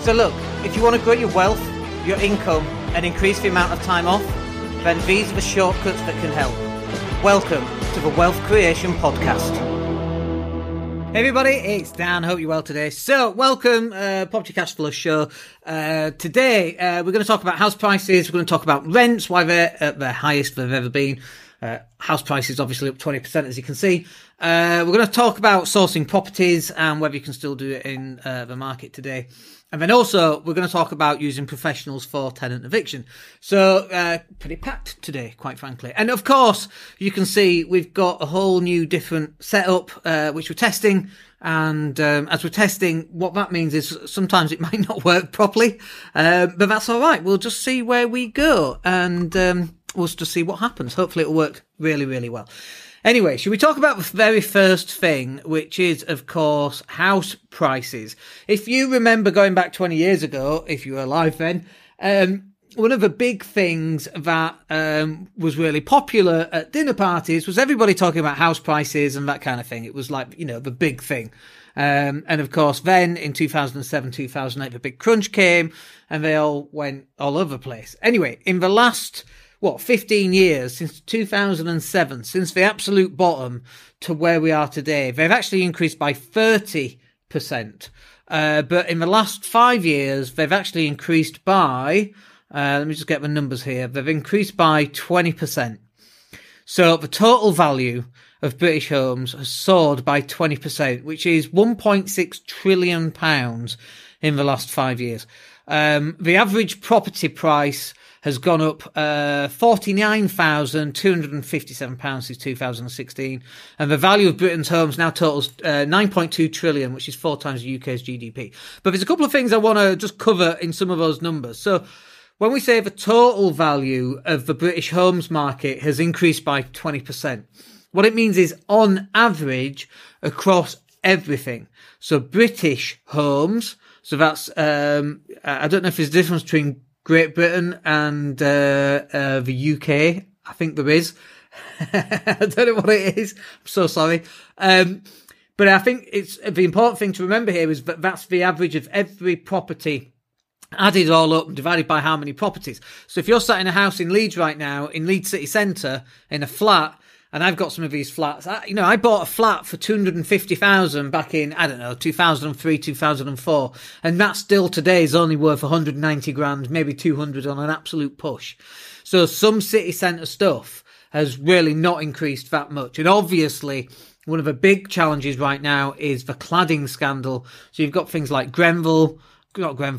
So look, if you want to grow your wealth, your income, and increase the amount of time off, then these are the shortcuts that can help. Welcome to the Wealth Creation Podcast. Hey everybody, it's Dan. Hope you're well today. So, welcome, Property Cash Flow Show. Today, we're going to talk about house prices. We're going to talk about rents, why they're at their highest they've ever been. House prices obviously up 20%, as you can see. We're going to talk about sourcing properties and whether you can still do it in the market today. And then also, we're going to talk about using professionals for tenant eviction. So, pretty packed today, quite frankly. And of course, you can see we've got a whole new different setup, which we're testing. And as we're testing, what that means is sometimes it might not work properly. But that's all right. We'll just see where we go. And we'll just see what happens. Hopefully it'll work really, really well. Anyway, should we talk about the very first thing, which is, of course, house prices? If you remember going back 20 years ago, if you were alive then, one of the big things that was really popular at dinner parties was everybody talking about house prices and that kind of thing. It was like, you know, the big thing. And of course, then in 2007, 2008, the big crunch came and they all went all over the place. Anyway, in the last 15 years, since 2007, since the absolute bottom to where we are today, they've actually increased by 30%. But in the last 5 years, they've actually increased by, let me just get the numbers here, they've increased by 20%. So the total value of British homes has soared by 20%, which is £1.6 trillion in the last 5 years. The average property price has gone up £49,257 since 2016, and the value of Britain's homes now totals 9.2 trillion, which is 4 times the UK's GDP. But there's a couple of things I want to just cover in some of those numbers. So when we say the total value of the British homes market has increased by 20%, what it means is on average across everything. So British homes, so that's, I don't know if there's a difference between Great Britain and the UK. I think there is. I don't know what it is. I'm so sorry. But I think it's the important thing to remember here is that that's the average of every property added all up and divided by how many properties. So if you're sat in a house in Leeds right now, in Leeds city centre, in a flat, and I've got some of these flats. I bought a flat for 250,000 back in, 2003, 2004. And that still today is only worth 190 grand, maybe 200 on an absolute push. So some city centre stuff has really not increased that much. And obviously, one of the big challenges right now is the cladding scandal. So you've got things like Grenfell. I can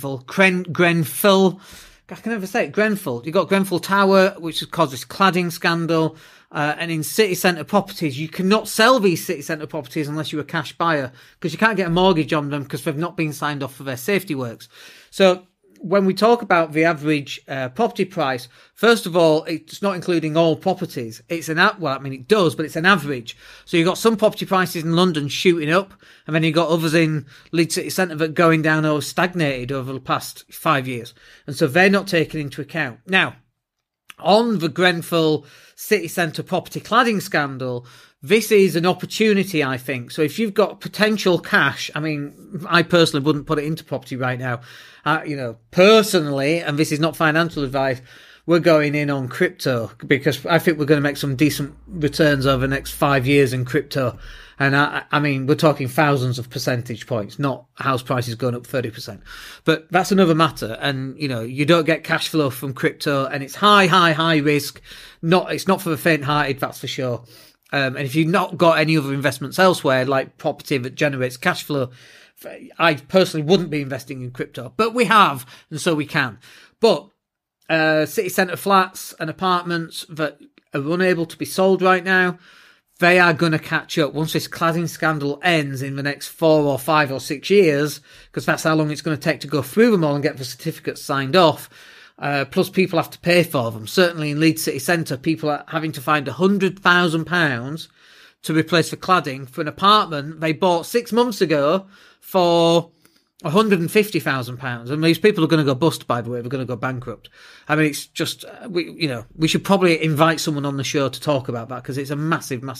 never say it, Grenfell. You've got Grenfell Tower, which has caused this cladding scandal. And in city centre properties, you cannot sell these city centre properties unless you're a cash buyer because you can't get a mortgage on them because they've not been signed off for their safety works. So when we talk about the average property price, first of all, it's not including all properties. It does, but it's an average. So you've got some property prices in London shooting up, and then you've got others in Leeds City Centre that are going down or stagnated over the past 5 years. And so they're not taken into account. Now, on the Grenfell City Centre property cladding scandal, this is an opportunity, I think. So if you've got potential cash, I personally wouldn't put it into property right now. Personally, and this is not financial advice, we're going in on crypto because I think we're going to make some decent returns over the next 5 years in crypto. And we're talking thousands of percentage points, not house prices going up 30%. But that's another matter. And, you don't get cash flow from crypto and it's high risk. It's not for the faint-hearted, that's for sure. And if you've not got any other investments elsewhere, like property that generates cash flow, I personally wouldn't be investing in crypto. But we have, and so we can. But city centre flats and apartments that are unable to be sold right now, they are going to catch up once this cladding scandal ends in the next 4 or 5 or 6 years, because that's how long it's going to take to go through them all and get the certificates signed off. Plus people have to pay for them. Certainly in Leeds City Centre, people are having to find £100,000 to replace the cladding for an apartment they bought 6 months ago for £150,000. And these people are going to go bust, by the way. They're going to go bankrupt. It's just, we should probably invite someone on the show to talk about that because it's a massive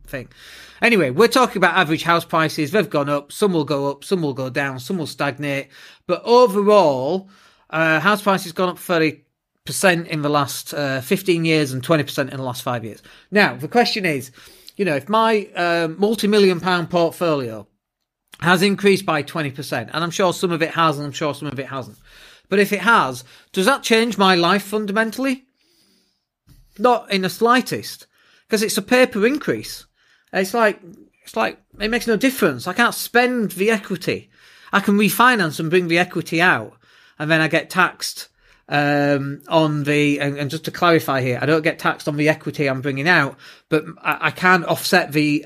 thing. Anyway, we're talking about average house prices. They've gone up. Some will go up. Some will go down. Some will stagnate. But overall, house prices gone up 30% in the last 15 years and 20% in the last 5 years. Now, the question is, if my multi-million pound portfolio has increased by 20%, and I'm sure some of it has, and I'm sure some of it hasn't. But if it has, does that change my life fundamentally? Not in the slightest, because it's a paper increase. It's like it makes no difference. I can't spend the equity. I can refinance and bring the equity out, and then I get taxed on the. And just to clarify here, I don't get taxed on the equity I'm bringing out, but I can't offset the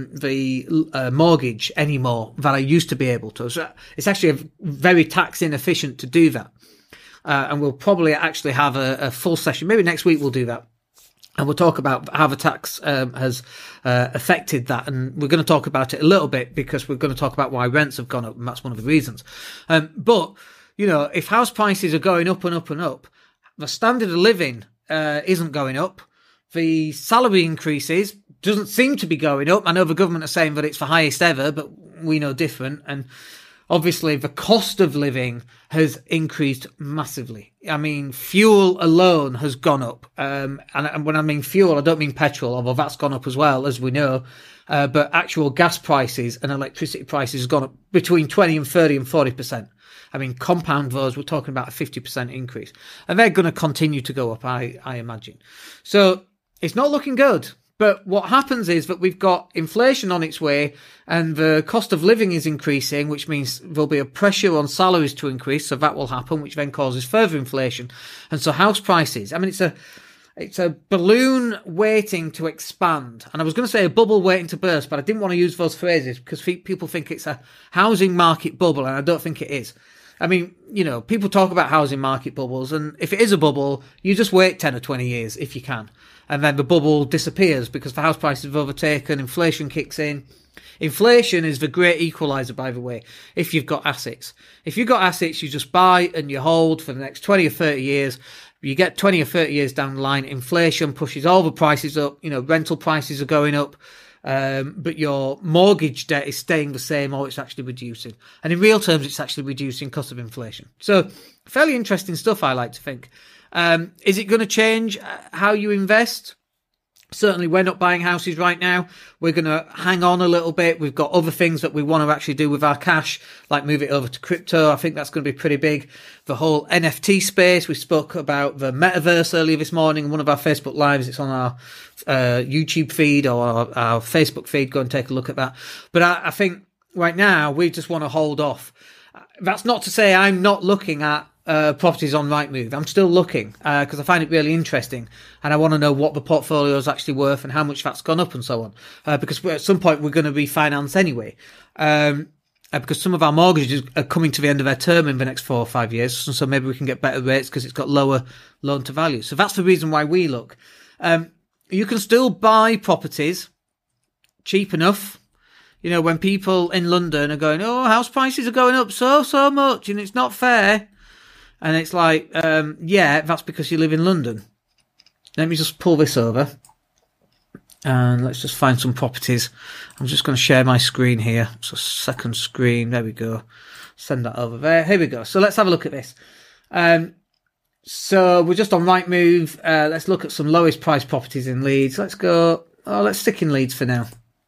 mortgage anymore than I used to be able to. So it's actually very tax inefficient to do that. And we'll probably actually have a full session. Maybe next week we'll do that. And we'll talk about how the tax has affected that. And we're going to talk about it a little bit because we're going to talk about why rents have gone up. And that's one of the reasons. But, if house prices are going up and up and up, the standard of living isn't going up. The salary increases doesn't seem to be going up. I know the government are saying that it's the highest ever, but we know different. And obviously, the cost of living has increased massively. I mean, fuel alone has gone up. And when I mean fuel, I don't mean petrol, although that's gone up as well, as we know. But actual gas prices and electricity prices have gone up between 20 and 30 and 40%. I mean, compound those, we're talking about a 50% increase. And they're going to continue to go up, I imagine. So it's not looking good. But what happens is that we've got inflation on its way and the cost of living is increasing, which means there'll be a pressure on salaries to increase. So that will happen, which then causes further inflation. And so house prices, I mean, it's a balloon waiting to expand. And I was going to say a bubble waiting to burst, but I didn't want to use those phrases because people think it's a housing market bubble. And I don't think it is. I mean, people talk about housing market bubbles, and if it is a bubble, you just wait 10 or 20 years if you can. And then the bubble disappears because the house prices have overtaken, inflation kicks in. Inflation is the great equalizer, by the way, if you've got assets. If you've got assets, you just buy and you hold for the next 20 or 30 years. You get 20 or 30 years down the line, inflation pushes all the prices up, rental prices are going up. But your mortgage debt is staying the same or it's actually reducing. And in real terms, it's actually reducing cost of inflation. So fairly interesting stuff, I like to think. Is it going to change how you invest? Certainly, we're not buying houses right now. We're going to hang on a little bit. We've got other things that we want to actually do with our cash, like move it over to crypto. I think that's going to be pretty big. The whole NFT space. We spoke about the metaverse earlier this morning in one of our Facebook Lives. It's on our YouTube feed or our Facebook feed. Go and take a look at that. But I think right now we just want to hold off. That's not to say I'm not looking at properties on Rightmove. I'm still looking because I find it really interesting and I want to know what the portfolio is actually worth and how much that's gone up and so on. Because at some point we're going to refinance anyway. Because some of our mortgages are coming to the end of their term in the next 4 or 5 years. And so maybe we can get better rates because it's got lower loan to value. So that's the reason why we look. You can still buy properties cheap enough. When people in London are going, oh, house prices are going up so much and it's not fair. And it's like, yeah, that's because you live in London. Let me just pull this over. And let's just find some properties. I'm just going to share my screen here. So second screen. There we go. Send that over there. Here we go. So let's have a look at this. So we're just on Rightmove. Let's look at some lowest price properties in Leeds. Let's stick in Leeds for now.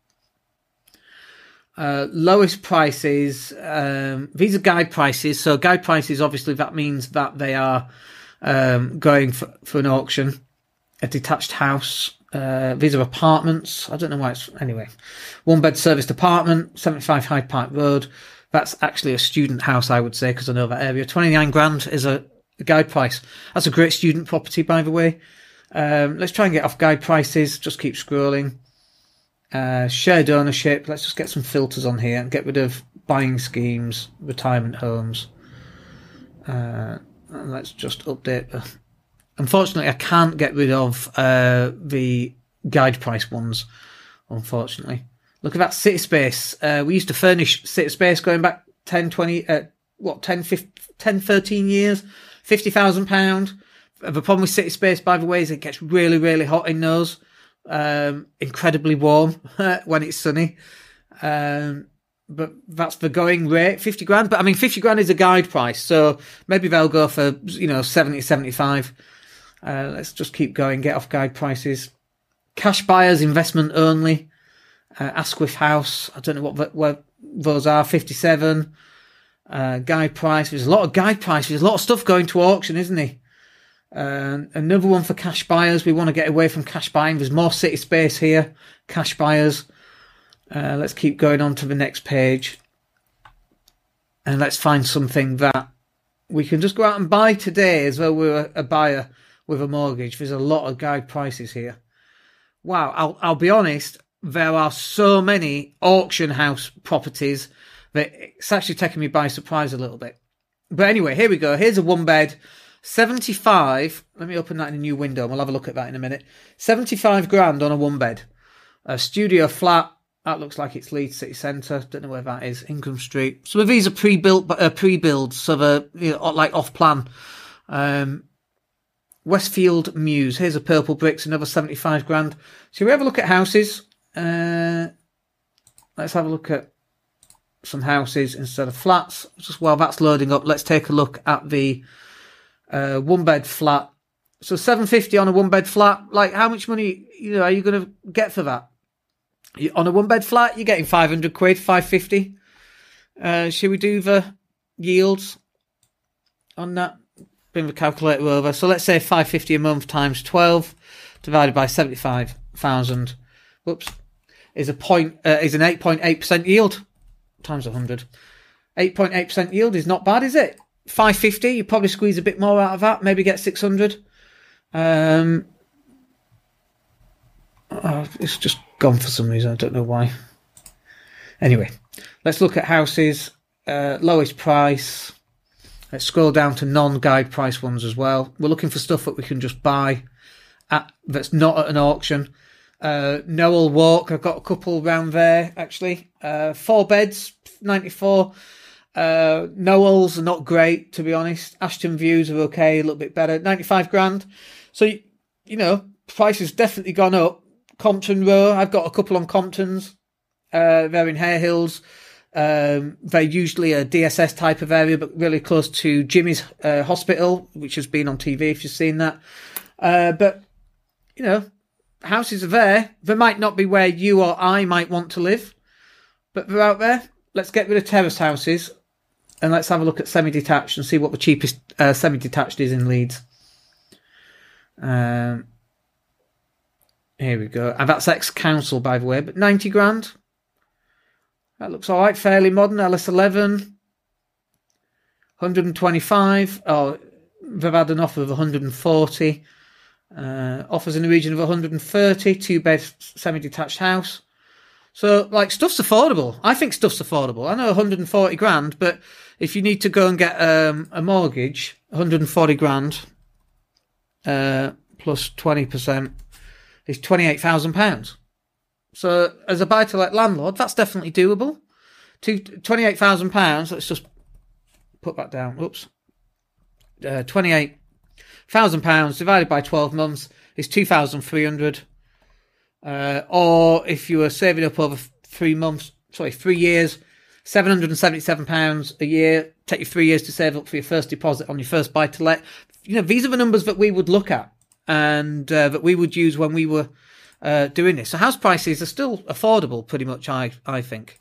Lowest prices, these are guide prices. So guide prices, obviously that means that they are going for an auction. A detached house, these are apartments. I don't know why anyway. 1-bed serviced apartment, 75 Hyde Park Road. That's actually a student house, I would say, because I know that area. 29 grand is a guide price. That's a great student property, by the way. Let's try and get off guide prices. Just keep scrolling. Shared ownership. Let's just get some filters on here and get rid of buying schemes, retirement homes. And let's just update. Unfortunately, I can't get rid of the guide price ones. Unfortunately, look at that city space. We used to furnish city space going back 10, 20, 10, 13 years, £50,000. The problem with city space, by the way, is it gets really, really hot in those. incredibly warm when it's sunny. But that's the going rate, 50 grand. But I mean, 50 grand is a guide price. So maybe they'll go for, 70, 75. Let's just keep going, get off guide prices. Cash buyers, investment only. Asquith House, I don't know what those are, 57. Guide price. There's a lot of guide prices. There's a lot of stuff going to auction, isn't there? Another one for cash buyers. We want to get away from cash buying. There's more city space here. Cash buyers. Let's keep going on to the next page. And let's find something that we can just go out and buy today as though we're a buyer with a mortgage. There's a lot of guide prices here. Wow, I'll be honest, there are so many auction house properties that it's actually taken me by surprise a little bit. But anyway, here we go. Here's a one bed, 75. Let me open that in a new window and we'll have a look at that in a minute. 75 grand on a one bed. A studio flat. That looks like it's Leeds City Centre. Don't know where that is. Ingham Street. Some of these are pre-builds, so they're like off-plan. Westfield Mews. Here's a purple bricks, another 75 grand. Shall we have a look at houses? Let's have a look at some houses instead of flats. Just while that's loading up, let's take a look at the one-bed flat. So 750 on a one-bed flat. Like, how much money are you going to get for that? On a one-bed flat, you're getting 500 quid, 550. Should we do the yields on that? Bring the calculator over. So let's say 550 a month times 12 divided by 75,000. Whoops. Is an 8.8% yield times 100. 8.8% yield is not bad, is it? 550, you probably squeeze a bit more out of that. Maybe get 600. It's just gone for some reason. I don't know why. Anyway, let's look at houses. Lowest price. Let's scroll down to non-guide price ones as well. We're looking for stuff that we can just buy that's not at an auction. Noel Walk, I've got a couple round there, actually. 4 beds, 94. Noel's are not great, to be honest. Ashton Views are okay, a little bit better. 95 grand. So, price has definitely gone up. Compton Row, I've got a couple on Comptons. They're in Hare Hills. They're usually a DSS type of area, but really close to Jimmy's Hospital, which has been on TV if you've seen that. But, houses are there. They might not be where you or I might want to live, but they're out there. Let's get rid of terrace houses and let's have a look at semi-detached and see what the cheapest semi-detached is in Leeds. Here we go. And that's ex-council, by the way, but 90 grand. That looks all right. Fairly modern. LS11. 125. Oh, they've had an offer of 140. Offers in the region of 130. 2-bed semi-detached house. So, stuff's affordable. I think stuff's affordable. I know 140 grand, but if you need to go and get a mortgage, 140 grand plus 20%. Is £28,000. So as a buy-to-let landlord, that's definitely doable. £28,000. Let's just put that down. Oops. £28,000 divided by 12 months is 2,300. Or if you were saving up over 3 years, £777 a year. Take you 3 years to save up for your first deposit on your first buy-to-let. These are the numbers that we would look at. And that we would use when we were doing this. So house prices are still affordable, pretty much, I think.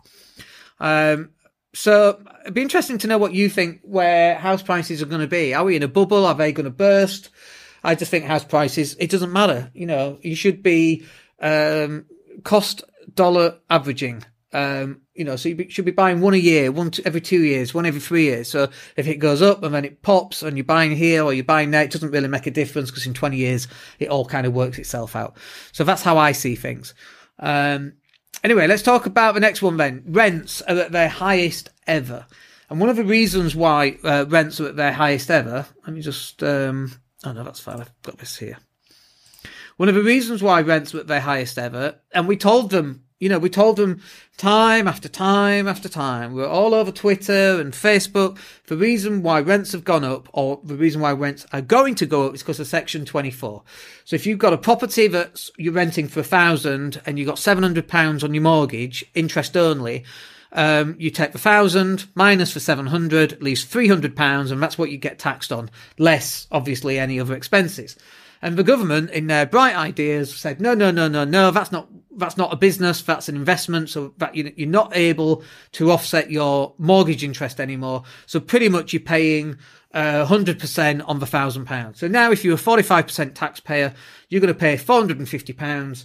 So it'd be interesting to know what you think where house prices are going to be. Are we in a bubble? Are they going to burst? I just think house prices, it doesn't matter. You should be cost dollar averaging. So you should be buying one a year, every 2 years, one every 3 years. So if it goes up and then it pops and you're buying here or you're buying there, it doesn't really make a difference because in 20 years, it all kind of works itself out. So that's how I see things. Anyway, let's talk about the next one then. Rents are at their highest ever. And one of the reasons why rents are at their highest ever, let me just, oh no, that's fine. I've got this here. One of the reasons why rents are at their highest ever, and we told them We told them time after time after time. We're all over Twitter and Facebook. The reason why rents have gone up, or the reason why rents are going to go up, is because of Section 24. So if you've got a property that you're renting for £1,000 and you've got £700 on your mortgage, interest only, you take the 1,000 minus the 700, leaves £300, and that's what you get taxed on, less obviously any other expenses. And the government, in their bright ideas, said, no, that's not a business, that's an investment, so that you're not able to offset your mortgage interest anymore. So pretty much you're paying 100% on the £1,000. So now if you're a 45% taxpayer, you're going to pay £450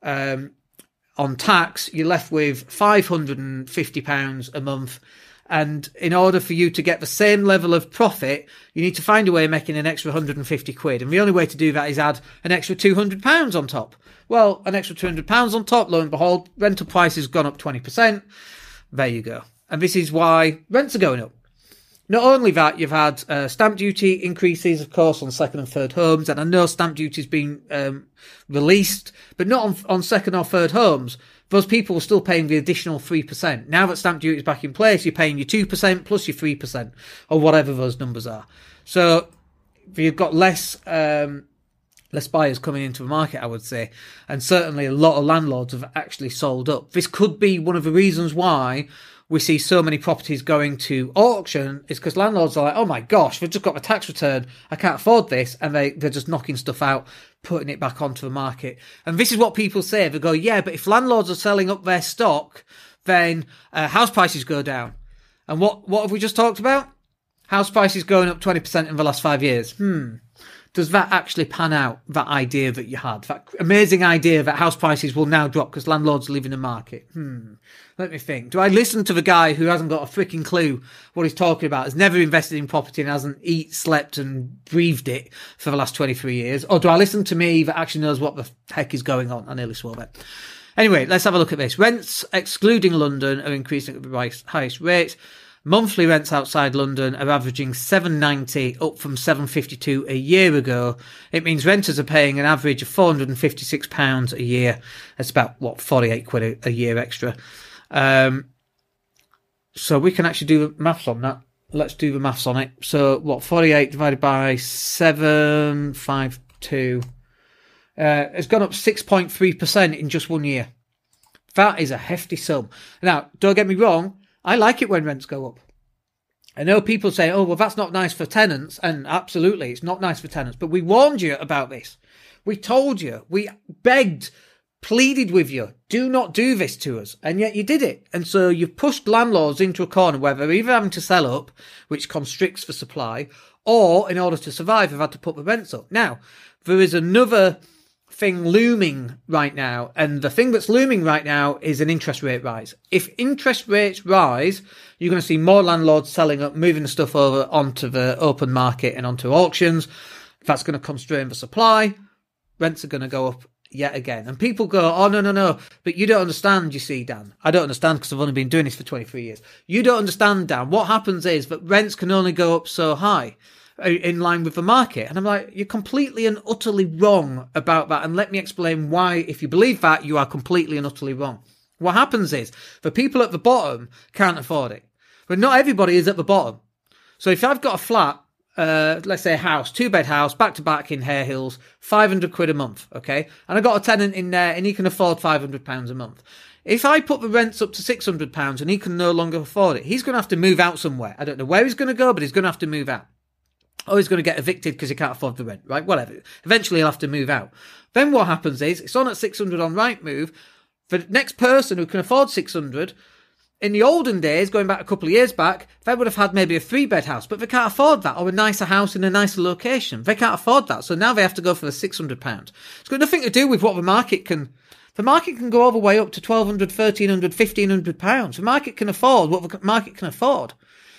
on tax. You're left with £550 a month. And in order for you to get the same level of profit, you need to find a way of making an extra 150 quid. And the only way to do that is add an extra £200 on top. Well, an extra £200 on top, lo and behold, rental prices gone up 20%. There you go. And this is why rents are going up. Not only that, you've had stamp duty increases, of course, on second and third homes. And I know stamp duty has been released, but not on second or third homes. Those people are still paying the additional 3%. Now that stamp duty is back in place, you're paying your 2% plus your 3%, or whatever those numbers are. So you've got less buyers coming into the market, I would say. And certainly a lot of landlords have actually sold up. This could be one of the reasons why we see so many properties going to auction, is because landlords are like, oh my gosh, they've just got a tax return, I can't afford this, and they're just knocking stuff out, putting it back onto the market. And this is what people say. They go, yeah, but if landlords are selling up their stock, then house prices go down. And what have we just talked about? House prices going up 20% in the last 5 years. Does that actually pan out, that idea that you had? That amazing idea that house prices will now drop because landlords are leaving the market? Let me think. Do I listen to the guy who hasn't got a freaking clue what he's talking about, has never invested in property and hasn't slept and breathed it for the last 23 years? Or do I listen to me that actually knows what the heck is going on? I nearly swore there. Anyway, let's have a look at this. Rents, excluding London, are increasing at the highest rate. Monthly rents outside London are averaging £790, up from £752 a year ago. It means renters are paying an average of £456 a year. That's about, 48 quid a year extra. So we can actually do the maths on that. Let's do the maths on it. So 48 divided by 752. It's gone up 6.3% in just 1 year. That is a hefty sum. Now, don't get me wrong, I like it when rents go up. I know people say, oh, well, that's not nice for tenants. And absolutely, it's not nice for tenants. But we warned you about this. We told you. We begged, pleaded with you, do not do this to us. And yet you did it. And so you've pushed landlords into a corner where they're either having to sell up, which constricts the supply, or in order to survive, they've had to put the rents up. Now, there is another thing looming right now, and the thing that's looming right now is an interest rate rise. If interest rates rise, you're going to see more landlords selling up, moving the stuff over onto the open market and onto auctions. That's going to constrain the supply. Rents are going to go up yet again. And people go, oh, no, but you don't understand, you see, Dan. I don't understand because I've only been doing this for 23 years. You don't understand, Dan. What happens is that rents can only go up so high in line with the market. And I'm like, you're completely and utterly wrong about that. And let me explain why, if you believe that, you are completely and utterly wrong. What happens is the people at the bottom can't afford it. But not everybody is at the bottom. So if I've got a flat, let's say a house, 2-bed house, back to back in Hare Hills, 500 quid a month, okay? And I got a tenant in there and he can afford £500 a month. If I put the rents up to £600 and he can no longer afford it, he's going to have to move out somewhere. I don't know where he's going to go, but he's going to have to move out. Or he's going to get evicted because he can't afford the rent, right? Whatever. Eventually he'll have to move out. Then what happens is, it's on at 600 on Rightmove. The next person who can afford 600, in the olden days, going back a couple of years back, they would have had maybe a 3-bed house, but they can't afford that, or a nicer house in a nicer location. They can't afford that, so now they have to go for the £600. It's got nothing to do with what the market can. The market can go all the way up to £1,200, £1,300, £1,500. The market can afford what the market can afford,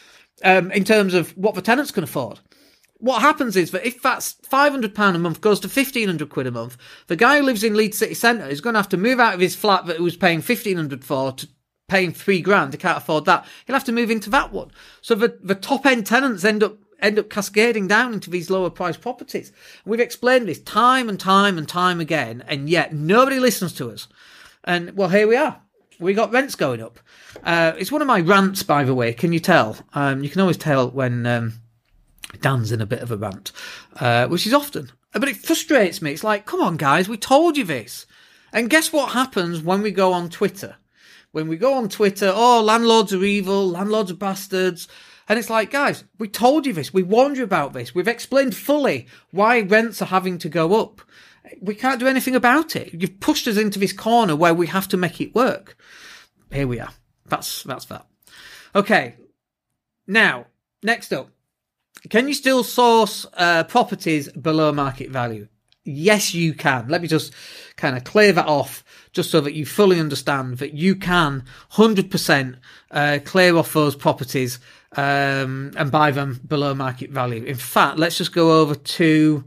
in terms of what the tenants can afford. What happens is that if that's £500 a month goes to 1,500 quid a month, the guy who lives in Leeds City Centre is going to have to move out of his flat that he was paying 1,500 for to paying £3,000. He can't afford that. He'll have to move into that one. So the top end tenants end up cascading down into these lower priced properties. And we've explained this time and time and time again, and yet nobody listens to us. And well, here we are. we got rents going up. It's one of my rants, by the way. Can you tell? You can always tell when Dan's in a bit of a rant, which is often. But it frustrates me. It's like, come on, guys, we told you this. And guess what happens when we go on Twitter? When we go on Twitter, oh, landlords are evil, landlords are bastards. And it's like, guys, we told you this. We warned you about this. We've explained fully why rents are having to go up. We can't do anything about it. You've pushed us into this corner where we have to make it work. Here we are. That's that. Okay. Now, next up. Can you still source properties below market value? Yes, you can. Let me just kind of clear that off just so that you fully understand that you can 100% clear off those properties and buy them below market value. In fact, let's just go over to...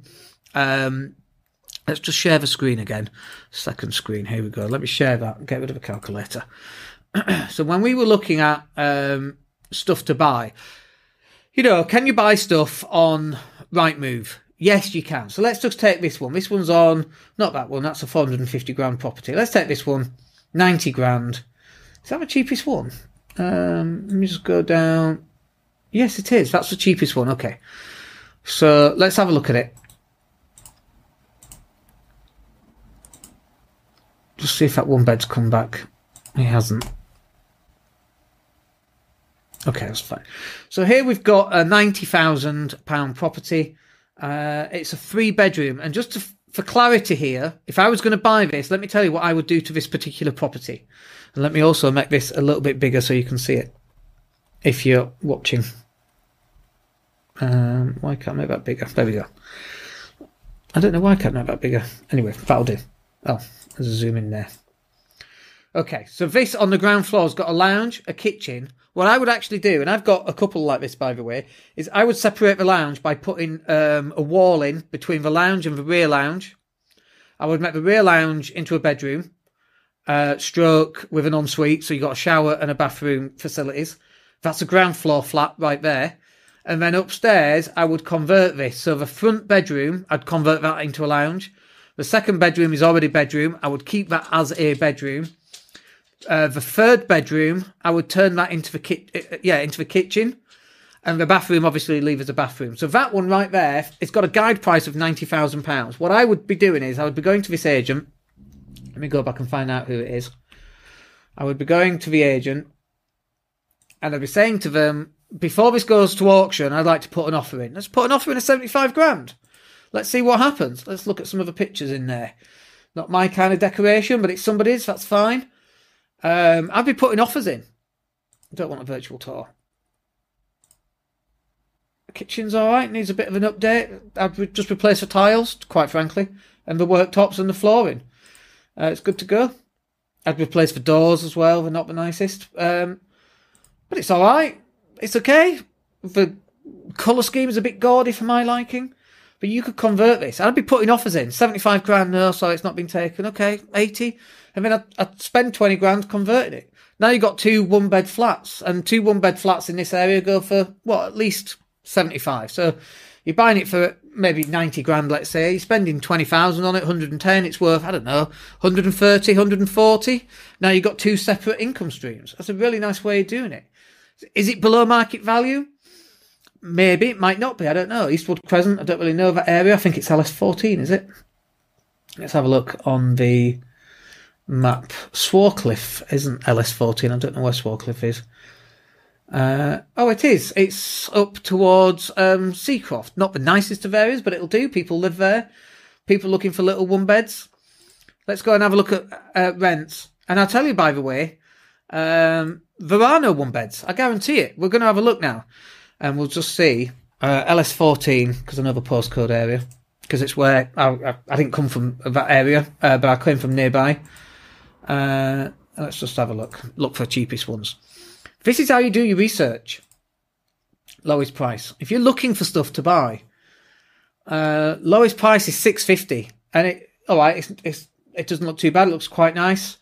let's just share the screen again. Second screen. Here we go. Let me share that. Get rid of a calculator. So when we were looking at stuff to buy, can you buy stuff on Rightmove? Yes, you can. So let's just take this one. This one's on, not that one. That's a 450 grand property. Let's take this one, 90 grand. Is that the cheapest one? Let me just go down. Yes, it is. That's the cheapest one. Okay. So let's have a look at it. Just see if that one bed's come back. It hasn't. Okay, that's fine. So here we've got a £90,000 property. It's a 3-bedroom. And just for clarity here, if I was going to buy this, let me tell you what I would do to this particular property. And let me also make this a little bit bigger so you can see it, if you're watching. Why can't I make that bigger? There we go. I don't know why I can't make that bigger. Anyway, that'll do. Oh, there's a zoom in there. Okay, so this on the ground floor has got a lounge, a kitchen. What I would actually do, and I've got a couple like this, by the way, is I would separate the lounge by putting a wall in between the lounge and the rear lounge. I would make the rear lounge into a bedroom, stroke with an ensuite, so you got a shower and a bathroom facilities. That's a ground floor flat right there. And then upstairs, I would convert this. So the front bedroom, I'd convert that into a lounge. The second bedroom is already bedroom. I would keep that as a bedroom. The third bedroom, I would turn that into the kitchen, and the bathroom obviously leave as a bathroom. So that one right there, it's got a guide price of £90,000. What I would be doing is I would be going to this agent. Let me go back and find out who it is. I would be going to the agent, and I'd be saying to them, before this goes to auction, I'd like to put an offer in. Let's put an offer in of 75 grand. Let's see what happens. Let's look at some of the pictures in there. Not my kind of decoration, but it's somebody's. That's fine. I'd be putting offers in. I don't want a virtual tour. The kitchen's alright, needs a bit of an update. I'd just replace the tiles, quite frankly, and the worktops and the flooring. It's good to go. I'd replace the doors as well, they're not the nicest. But it's alright. It's okay. The colour scheme is a bit gaudy for my liking. But you could convert this. I'd be putting offers in. 75 grand, no, sorry, it's not been taken. Okay, 80. And then I'd spend 20 grand converting it. Now you've got 2 one-bed flats. And 2 one-bed flats in this area go for, at least 75. So you're buying it for maybe 90 grand, let's say. You're spending 20,000 on it, 110. It's worth, 130, 140. Now you've got 2 separate income streams. That's a really nice way of doing it. Is it below market value? Maybe, it might not be, I don't know. Eastwood Crescent, I don't really know that area. I think it's LS14, is it? Let's have a look on the map. Swarcliffe isn't LS14, I don't know where Swarcliffe is. It is. It's up towards Seacroft. Not the nicest of areas, but it'll do. People live there. People looking for little one beds. Let's go and have a look at rents. And I'll tell you, by the way, there are no one beds. I guarantee it. We're going to have a look now. And we'll just see LS14, because I know the postcode area, because it's where I didn't come from that area, but I came from nearby. Let's just have a look. Look for cheapest ones. This is how you do your research. Lowest price. If you're looking for stuff to buy, lowest price is $650, and it doesn't look too bad. It looks quite nice.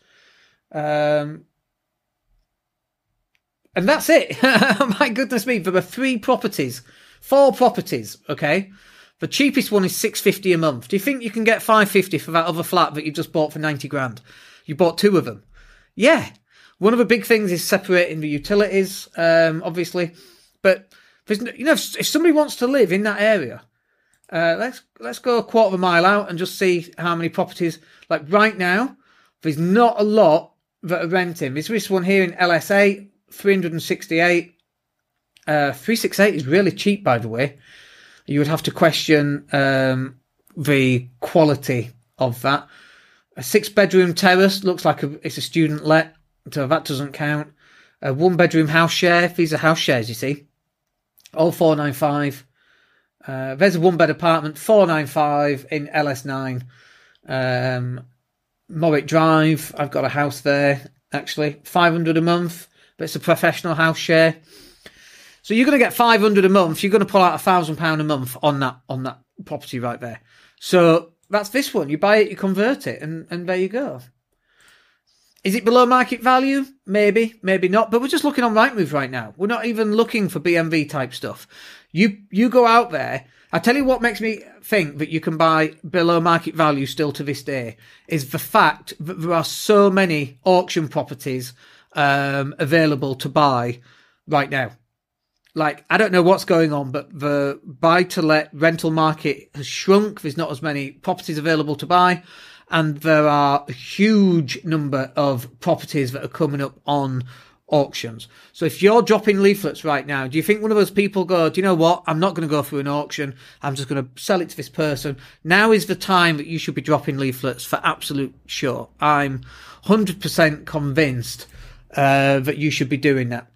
And that's it. My goodness me, there were 4 properties, okay? The cheapest one is $650 a month. Do you think you can get $550 for that other flat that you just bought for 90 grand? You bought 2 of them. Yeah. One of the big things is separating the utilities, obviously. But if somebody wants to live in that area, let's go a quarter of a mile out and just see how many properties. Like right now, there's not a lot that are renting. There's this one here in LS8, 368. 368 is really cheap, by the way. You would have to question the quality of that. A 6-bedroom terrace looks like it's a student let, so that doesn't count. A 1-bedroom house share. These are house shares, you see. All 495. There's a 1-bed apartment, 495 in LS9. Morwick Drive, I've got a house there, actually. 500 a month, but it's a professional house share. So you're going to get 500 a month. You're going to pull out £1,000 a month on that property right there. So that's this one. You buy it, you convert it, and there you go. Is it below market value? Maybe, maybe not. But we're just looking on Rightmove right now. We're not even looking for BMV type stuff. You go out there. I tell you what makes me think that you can buy below market value still to this day is the fact that there are so many auction properties available to buy right now. Like, I don't know what's going on, but the buy-to-let rental market has shrunk. There's not as many properties available to buy. And there are a huge number of properties that are coming up on auctions. So if you're dropping leaflets right now, do you think one of those people go, do you know what? I'm not going to go through an auction. I'm just going to sell it to this person. Now is the time that you should be dropping leaflets for absolute sure. I'm 100% convinced that you should be doing that.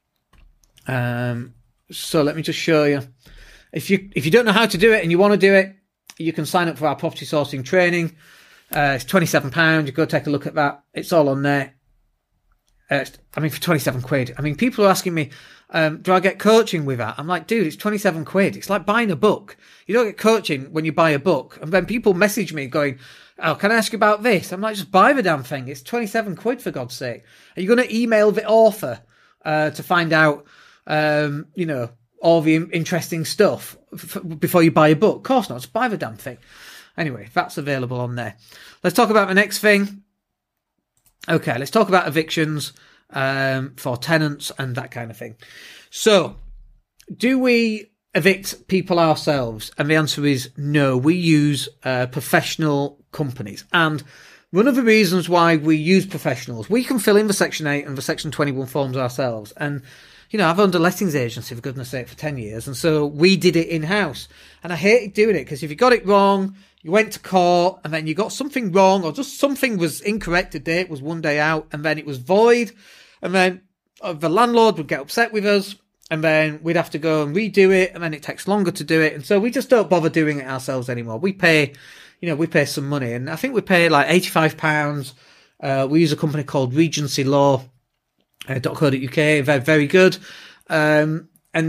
So let me just show you. If you don't know how to do it and you want to do it, you can sign up for our property sourcing training. It's £27. You go take a look at that. It's all on there. For £27. I mean, people are asking me, do I get coaching with that? I'm like, dude, it's £27. It's like buying a book. You don't get coaching when you buy a book. And then people message me going, oh, can I ask you about this? I'm like, just buy the damn thing. It's £27 for God's sake. Are you going to email the author to find out, all the interesting stuff before you buy a book? Of course not. Just buy the damn thing. Anyway, that's available on there. Let's talk about the next thing. Okay, let's talk about evictions for tenants and that kind of thing. So, do we evict people ourselves? And the answer is no. We use professional companies. And one of the reasons why we use professionals, we can fill in the Section 8 and the Section 21 forms ourselves. And, I've owned a lettings agency, for goodness sake, for 10 years. And so we did it in-house. And I hated doing it because if you got it wrong, you went to court and then you got something wrong or just something was incorrect. A date was one day out and then it was void. And then the landlord would get upset with us and then we'd have to go and redo it. And then it takes longer to do it. And so we just don't bother doing it ourselves anymore. We pay some money, and I think we pay like £85. We use a company called Regency Law, .co.uk. Very, very good. So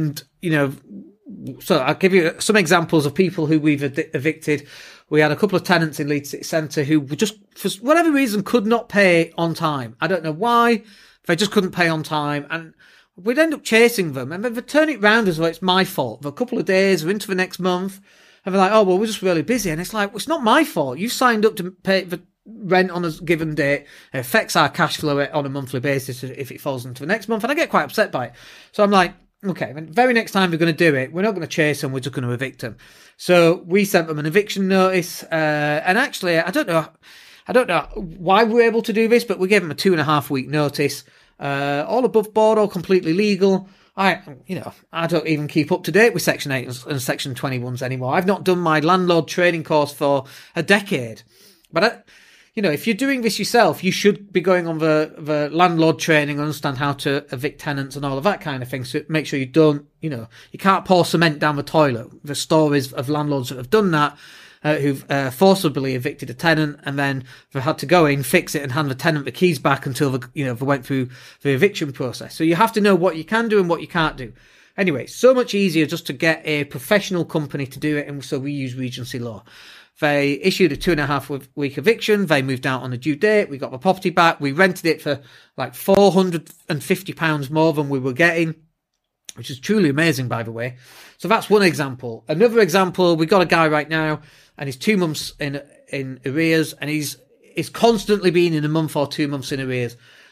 I'll give you some examples of people who we've evicted. We had a couple of tenants in Leeds City Centre who were just, for whatever reason, could not pay on time. I don't know why. They just couldn't pay on time. And we'd end up chasing them. And then they'd turn it round as though it's my fault. For a couple of days, we're into the next month. And they're like, oh, well, we're just really busy. And it's like, well, it's not my fault. You signed up to pay the rent on a given date. It affects our cash flow on a monthly basis if it falls into the next month. And I get quite upset by it. So I'm like, okay, the very next time we're going to do it, we're not going to chase them. We're just going to evict them. So we sent them an eviction notice. And actually, I don't know why we were able to do this, but we gave them a 2.5 week notice. All above board, all completely legal. I don't even keep up to date with Section 8 and Section 21s anymore. I've not done my landlord training course for a decade. But, if you're doing this yourself, you should be going on the landlord training and understand how to evict tenants and all of that kind of thing. So make sure you don't, you can't pour cement down the toilet. The stories of landlords that have done that, who've forcibly evicted a tenant and then they've had to go in, fix it and hand the tenant the keys back until they went through the eviction process. So you have to know what you can do and what you can't do. Anyway, so much easier just to get a professional company to do it. And so we use Regency Law. They issued a 2.5 week eviction. They moved out on a due date. We got the property back. We rented it for like £450 more than we were getting, which is truly amazing, by the way. So that's one example. Another example, we got a guy right now and he's 2 months in arrears and he's constantly been in a month or 2 months in arrears.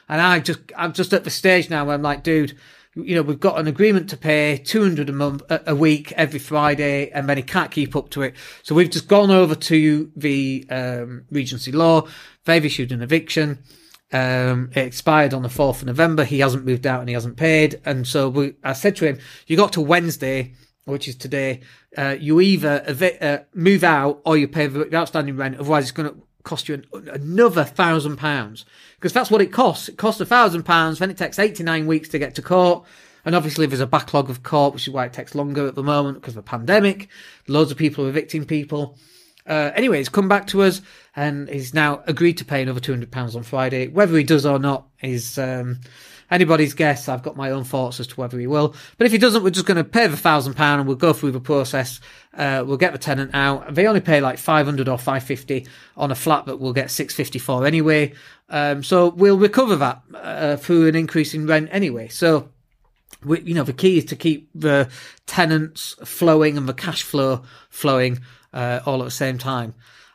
And I'm just at the stage now where I'm like, dude, we've got an agreement to pay $200 a week every Friday, and then he can't keep up to it. So we've just gone over to the Regency Law. They've issued an eviction. It expired on the 4th of November. He hasn't moved out and he hasn't paid. And so I said to him, you got to Wednesday, which is today, you either move out or you pay the outstanding rent. Otherwise, it's going to cost you another £1,000, because that's what it costs. It costs £1,000. Then it takes 89 weeks to get to court. And obviously there's a backlog of court, which is why it takes longer at the moment because of the pandemic. Loads of people are evicting people. Anyway, he's come back to us and he's now agreed to pay another £200 on Friday. Whether he does or not is anybody's guess. I've got my own thoughts as to whether he will. But if he doesn't, we're just going to pay the £1,000 and we'll go through the process. We'll get the tenant out. They only pay like $500 or $550 on a flat that we'll get $650 for anyway. So we'll recover that through an increase in rent anyway. So the key is to keep the tenants flowing and the cash flow flowing all at the same time.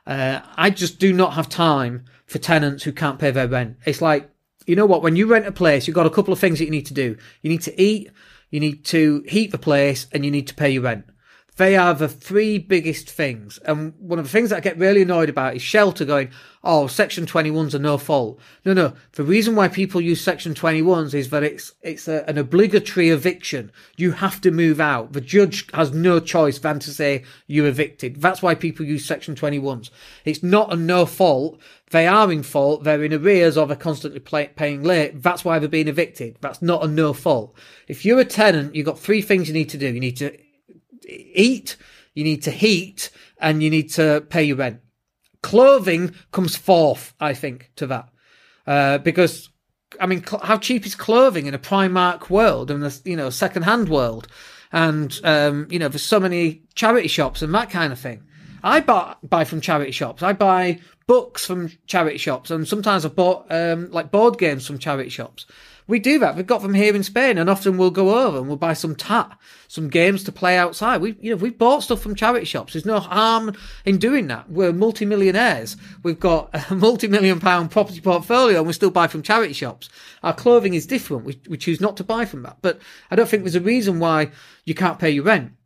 I just do not have time for tenants who can't pay their rent. It's like, you know what, when you rent a place, you've got a couple of things that you need to do. You need to eat, you need to heat the place, and you need to pay your rent. They are the three biggest things. And one of the things that I get really annoyed about is Shelter going, oh, Section 21s are no fault. No. The reason why people use Section 21s is that it's an obligatory eviction. You have to move out. The judge has no choice than to say you're evicted. That's why people use Section 21s. It's not a no fault. They are in fault. They're in arrears or they're constantly paying late. That's why they're being evicted. That's not a no fault. If you're a tenant, you've got three things you need to do. You need to eat, you need to heat, and you need to pay your rent. Clothing comes fourth, I think, to that. Because, I mean, how cheap is clothing in a Primark world and a, second-hand world? And, there's so many charity shops and that kind of thing. I buy from charity shops. I buy books from charity shops, and sometimes I've bought, board games from charity shops. We do that. We've got them here in Spain, and often we'll go over and we'll buy some games to play outside. We've bought stuff from charity shops. There's no harm in doing that. We're multi-millionaires. We've got a multi-million-pound property portfolio, and we still buy from charity shops. Our clothing is different. We choose not to buy from that. But I don't think there's a reason why you can't pay your rent,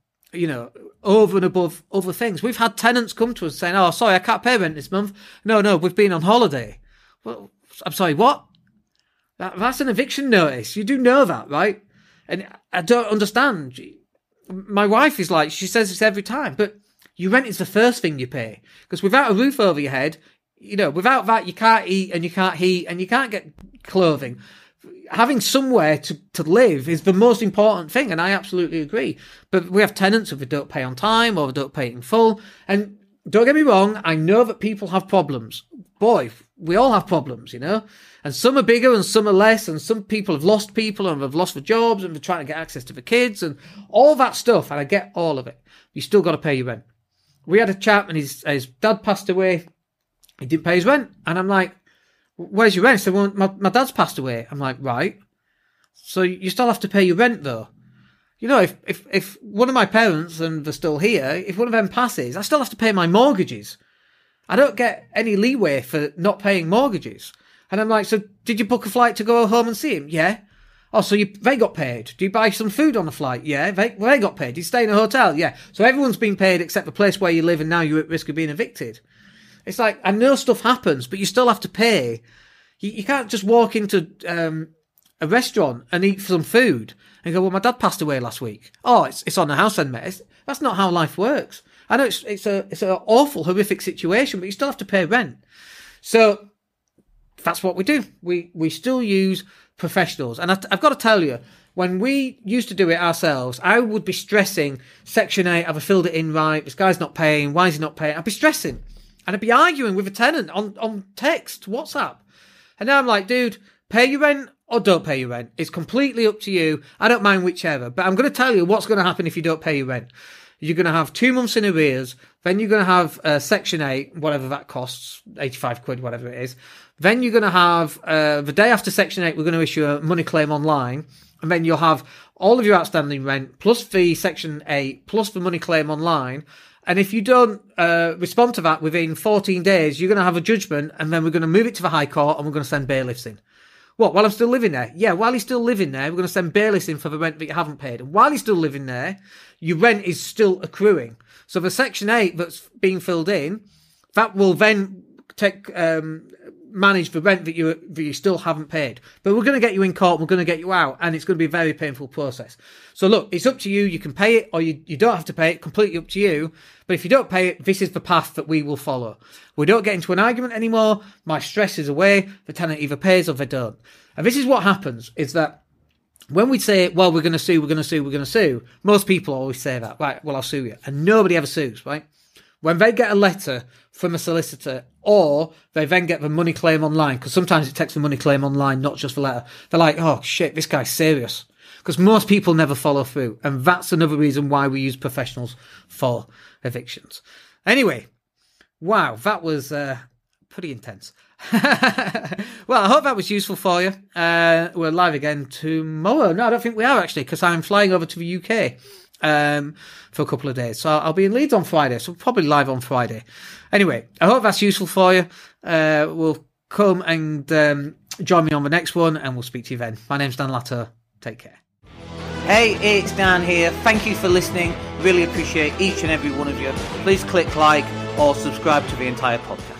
over and above other things. We've had tenants come to us saying, oh, sorry, I can't pay rent this month. No, we've been on holiday. Well, I'm sorry, what? That's an eviction notice. You do know that, right? And I don't understand. My wife is like, she says this every time, but your rent is the first thing you pay. Because without a roof over your head, without that, you can't eat and you can't heat and you can't get clothing. Having somewhere to live is the most important thing, and I absolutely agree. But we have tenants if they don't pay on time or they don't pay in full. And don't get me wrong, I know that people have problems. Boy, we all have problems, And some are bigger and some are less, and some people have lost people and have lost their jobs and they're trying to get access to the kids and all that stuff, and I get all of it. You still got to pay your rent. We had a chap and his dad passed away. He didn't pay his rent. And I'm like, where's your rent? He said, well, my dad's passed away. I'm like, right. So you still have to pay your rent though. If one of my parents, and they're still here, if one of them passes, I still have to pay my mortgages. I don't get any leeway for not paying mortgages. And I'm like, so did you book a flight to go home and see him? Yeah. Oh, so they got paid. Do you buy some food on the flight? Yeah. They got paid. Did you stay in a hotel? Yeah. So everyone's been paid except the place where you live, and now you're at risk of being evicted. It's like, I know stuff happens, but you still have to pay. You can't just walk into a restaurant and eat some food and go, well, my dad passed away last week. Oh, it's on the house then, mate. That's not how life works. I know it's an awful, horrific situation, but you still have to pay rent. So that's what we do. We still use professionals. And I've got to tell you, when we used to do it ourselves, I would be stressing Section 8, have I filled it in right? This guy's not paying. Why is he not paying? I'd be stressing. And I'd be arguing with a tenant on text, WhatsApp. And now I'm like, dude, pay your rent or don't pay your rent. It's completely up to you. I don't mind whichever. But I'm going to tell you what's going to happen if you don't pay your rent. You're going to have 2 months in arrears. Then you're going to have Section 8, whatever that costs, 85 quid, whatever it is. Then you're going to have, the day after Section 8, we're going to issue a money claim online. And then you'll have all of your outstanding rent, plus the Section 8, plus the money claim online. And if you don't respond to that within 14 days, you're going to have a judgment, and then we're going to move it to the High Court, and we're going to send bailiffs in. What, while I'm still living there? Yeah, while he's still living there, we're going to send bailiffs in for the rent that you haven't paid. And while he's still living there, your rent is still accruing. So the Section 8 that's being filled in, that will then manage the rent that you still haven't paid. But we're going to get you in court, we're going to get you out, and it's going to be a very painful process. So look, it's up to you. You can pay it or you don't have to pay it, completely up to you. But if you don't pay it, this is the path that we will follow. We don't get into an argument anymore. My stress is away. The tenant either pays or they don't. And this is what happens, is that when we say, well, we're going to sue, most people always say that, right, well, I'll sue you. And nobody ever sues, right? When they get a letter from a solicitor, or they then get the money claim online, because sometimes it takes the money claim online, not just the letter, they're like, oh shit, this guy's serious. Because most people never follow through. And that's another reason why we use professionals for evictions. Anyway, wow, that was pretty intense. Well, I hope that was useful for you. We're live again tomorrow. No, I don't think we are actually, because I'm flying over to the UK for a couple of days. So I'll be in Leeds on Friday, so probably live on Friday. Anyway, I hope that's useful for you. We'll come and join me on the next one, and we'll speak to you then. My name's Dan Latto. Take care. Hey, it's Dan here. Thank you for listening. Really appreciate each and every one of you. Please click like or subscribe to the entire podcast.